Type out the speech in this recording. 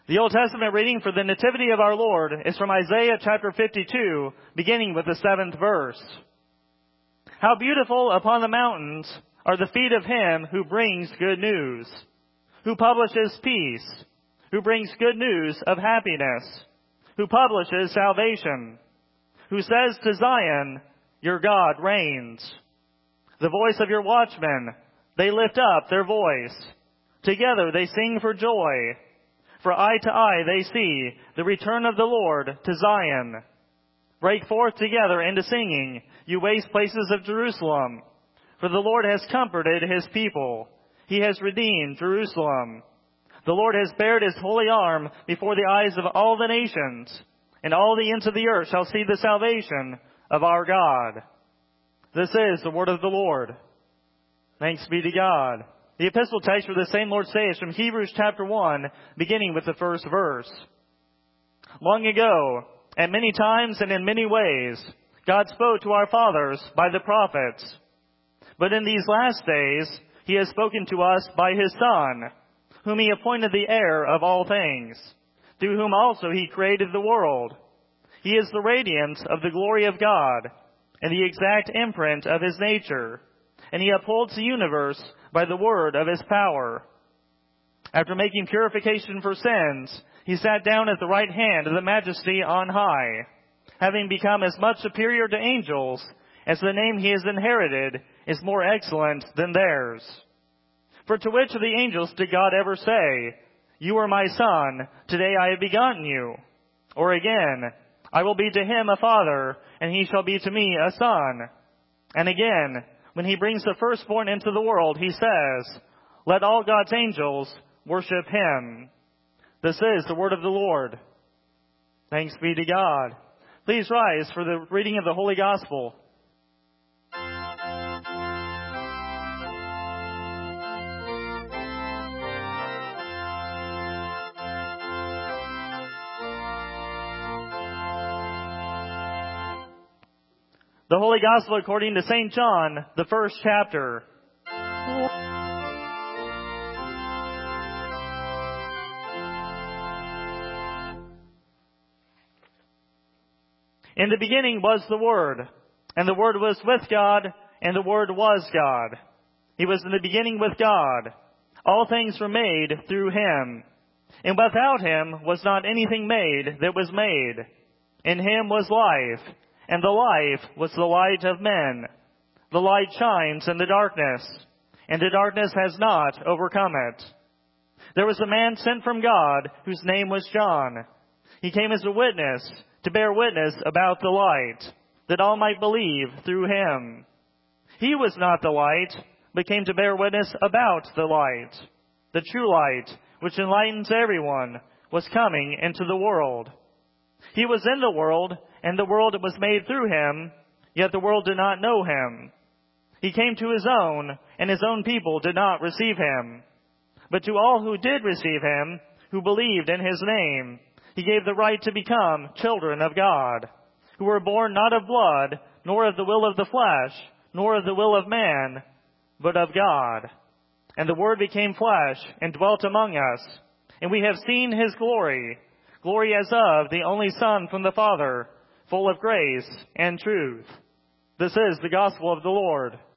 The Old Testament reading for the Nativity of our Lord is from Isaiah chapter 52, beginning with the 7th verse. How beautiful upon the mountains are the feet of him who brings good news, who publishes peace, who brings good news of happiness, who publishes salvation, who says to Zion, your God reigns. The voice of your watchmen, they lift up their voice. Together they sing for joy. For eye to eye they see the return of the Lord to Zion. Break forth together into singing, you waste places of Jerusalem. For the Lord has comforted his people. He has redeemed Jerusalem. The Lord has bared his holy arm before the eyes of all the nations, and all the ends of the earth shall see the salvation of our God. This is the word of the Lord. Thanks be to God. The epistle text for the same Lord's Day is from Hebrews chapter 1, beginning with the first verse. Long ago, at many times and in many ways, God spoke to our fathers by the prophets. But in these last days, he has spoken to us by his Son, whom he appointed the heir of all things, through whom also he created the world. He is the radiance of the glory of God, and the exact imprint of his nature, and he upholds the universe by the word of his power. After making purification for sins, he sat down at the right hand of the Majesty on high, having become as much superior to angels as the name he has inherited is more excellent than theirs. For to which of the angels did God ever say, you are my son, today I have begotten you? Or again, I will be to him a father, and he shall be to me a son. And again, when he brings the firstborn into the world, he says, let all God's angels worship him. This is the word of the Lord. Thanks be to God. Please rise for the reading of the Holy Gospel. The Holy Gospel according to St. John, the first chapter. In the beginning was the Word, and the Word was with God, and the Word was God. He was in the beginning with God. All things were made through him, and without him was not anything made that was made. In him was life, and the life was the light of men. The light shines in the darkness, and the darkness has not overcome it. There was a man sent from God whose name was John. He came as a witness to bear witness about the light, that all might believe through him. He was not the light, but came to bear witness about the light. The true light, which enlightens everyone, was coming into the world. He was in the world, and the world was made through him, yet the world did not know him. He came to his own, and his own people did not receive him. But to all who did receive him, who believed in his name, he gave the right to become children of God, who were born not of blood, nor of the will of the flesh, nor of the will of man, but of God. And the Word became flesh and dwelt among us, and we have seen his glory, glory as of the only Son from the Father, full of grace and truth. This is the gospel of the Lord.